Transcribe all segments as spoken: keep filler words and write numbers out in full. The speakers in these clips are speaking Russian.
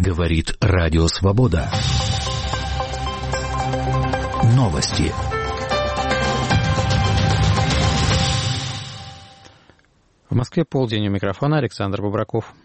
Говорит Радио Свобода. Новости. В Москве полдень, у микрофона Александр Бобраков.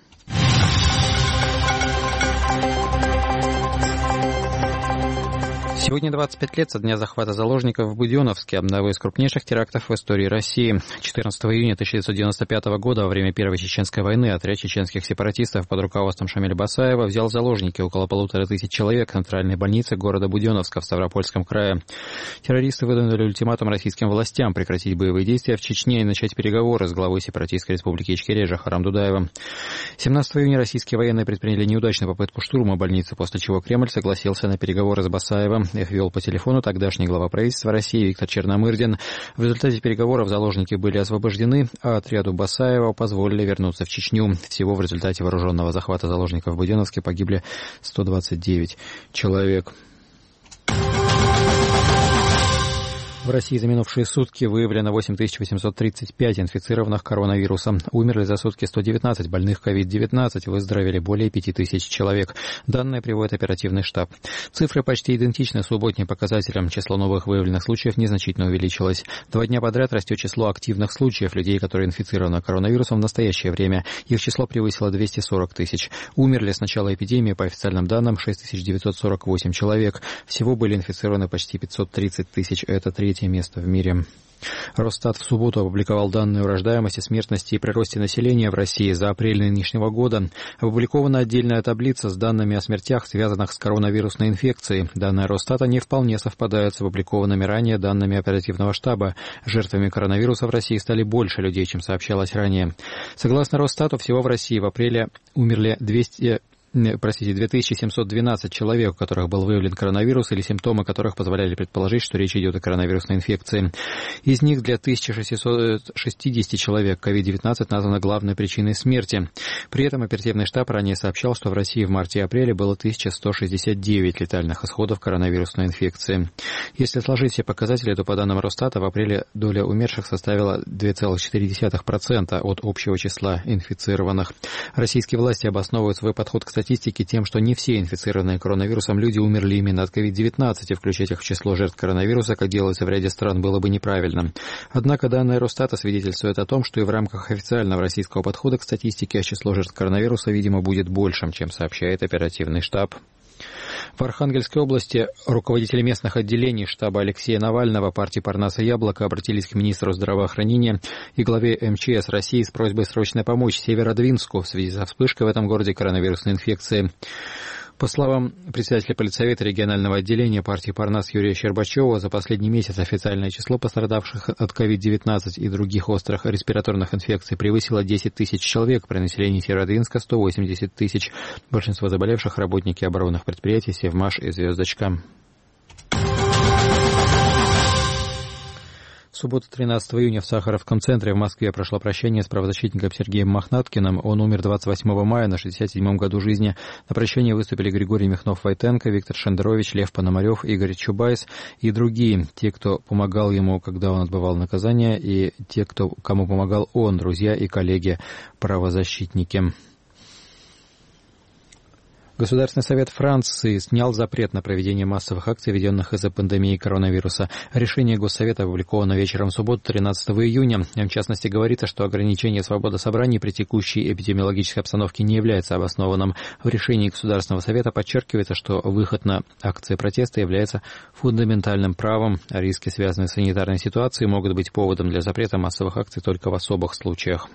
Сегодня двадцать пять лет со дня захвата заложников в Буденновске, одного из крупнейших терактов в истории России. четырнадцатого июня тысяча девятьсот девяносто пятого года, во время Первой Чеченской войны, отряд чеченских сепаратистов под руководством Шамиля Басаева взял в заложники около полутора тысяч человек в центральной больнице города Буденновска в Ставропольском крае. Террористы выдвинули ультиматум российским властям прекратить боевые действия в Чечне и начать переговоры с главой сепаратистской республики Ичкерия Жохаром Дудаевым. семнадцатого июня российские военные предприняли неудачную попытку штурма больницы, после чего Кремль согласился на переговоры с Басаевым. Их вел по телефону тогдашний глава правительства России Виктор Черномырдин. В результате переговоров заложники были освобождены, а отряду Басаева позволили вернуться в Чечню. Всего в результате вооруженного захвата заложников в Буденновске погибли сто двадцать девять человек. В России за минувшие сутки выявлено восемь тысяч восемьсот тридцать пять инфицированных коронавирусом. Умерли за сутки сто девятнадцать больных ковид девятнадцать, выздоровели более пяти тысяч человек. Данные приводит оперативный штаб. Цифры почти идентичны субботним показателям. Число новых выявленных случаев незначительно увеличилось. Два дня подряд растет число активных случаев людей, которые инфицированы коронавирусом в настоящее время. Их число превысило двести сорок тысяч. Умерли с начала эпидемии, по официальным данным, шесть тысяч девятьсот сорок восемь человек. Всего были инфицированы почти пятьсот тридцать тысяч. Это третье место в мире. Росстат в субботу опубликовал данные о рождаемости, смертности и приросте населения в России за апрель нынешнего года. Опубликована отдельная таблица с данными о смертях, связанных с коронавирусной инфекцией. Данные Росстата не вполне совпадают с опубликованными ранее данными оперативного штаба. Жертвами коронавируса в России стали больше людей, чем сообщалось ранее. Согласно Росстату, всего в России в апреле умерли двести... Простите, две тысячи семьсот двенадцать человек, у которых был выявлен коронавирус или симптомы которых позволяли предположить, что речь идет о коронавирусной инфекции. Из них для тысячи шестисот шестидесяти человек ковид девятнадцать названа главной причиной смерти. При этом оперативный штаб ранее сообщал, что в России в марте и апреле было тысяча сто шестьдесят девять летальных исходов коронавирусной инфекции. Если сложить все показатели, то по данным Росстата в апреле доля умерших составила два целых четыре десятых процента от общего числа инфицированных. Российские власти обосновывают свой подход к статистике тем, что не все инфицированные коронавирусом люди умерли именно от ковид девятнадцать, и включать их в число жертв коронавируса, как делается в ряде стран, было бы неправильно. Однако данные Росстата свидетельствуют о том, что и в рамках официального российского подхода к статистике число жертв коронавируса, видимо, будет большим, чем сообщает оперативный штаб. В Архангельской области руководители местных отделений штаба Алексея Навального партии Парнаса Яблоко обратились к министру здравоохранения и главе эм че эс России с просьбой срочно помочь Северодвинску в связи со вспышкой в этом городе коронавирусной инфекции. По словам председателя политсовета регионального отделения партии Парнас Юрия Щербачева, за последний месяц официальное число пострадавших от ковид девятнадцать и других острых респираторных инфекций превысило десять тысяч человек, при населении Северодвинска сто восемьдесят тысяч. Большинство заболевших – работники оборонных предприятий «Севмаш» и «Звездочка». В субботу тринадцатого июня в Сахаровском центре в Москве прошло прощание с правозащитником Сергеем Мохнаткиным. Он умер двадцать восьмого мая на шестьдесят седьмом году жизни. На прощании выступили Григорий Михнов-Войтенко, Виктор Шендерович, Лев Пономарев, Игорь Чубайс и другие. Те, кто помогал ему, когда он отбывал наказание, и те, кто, кому помогал он, друзья и коллеги-правозащитники. Государственный совет Франции снял запрет на проведение массовых акций, введенных из-за пандемии коронавируса. Решение Госсовета опубликовано вечером в субботу, тринадцатого июня. В частности, говорится, что ограничение свободы собраний при текущей эпидемиологической обстановке не является обоснованным. В решении Государственного совета подчеркивается, что выход на акции протеста является фундаментальным правом. Риски, связанные с санитарной ситуацией, могут быть поводом для запрета массовых акций только в особых случаях.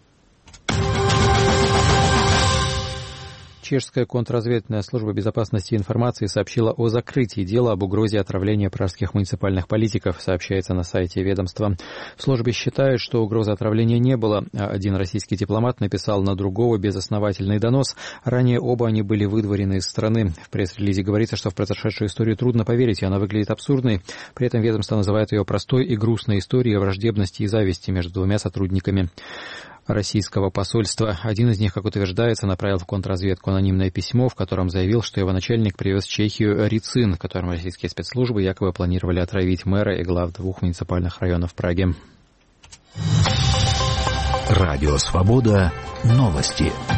Чешская контрразведывательная служба безопасности и информации сообщила о закрытии дела об угрозе отравления пражских муниципальных политиков, сообщается на сайте ведомства. В службе считают, что угрозы отравления не было. Один российский дипломат написал на другого безосновательный донос. Ранее оба они были выдворены из страны. В пресс-релизе говорится, что в произошедшую историю трудно поверить, и она выглядит абсурдной. При этом ведомство называет ее простой и грустной историей о враждебности и зависти между двумя сотрудниками российского посольства. Один из них, как утверждается, направил в контрразведку анонимное письмо, в котором заявил, что его начальник привез в Чехию рицин, которым российские спецслужбы якобы планировали отравить мэра и глав двух муниципальных районов Праги. Радио «Свобода». Новости.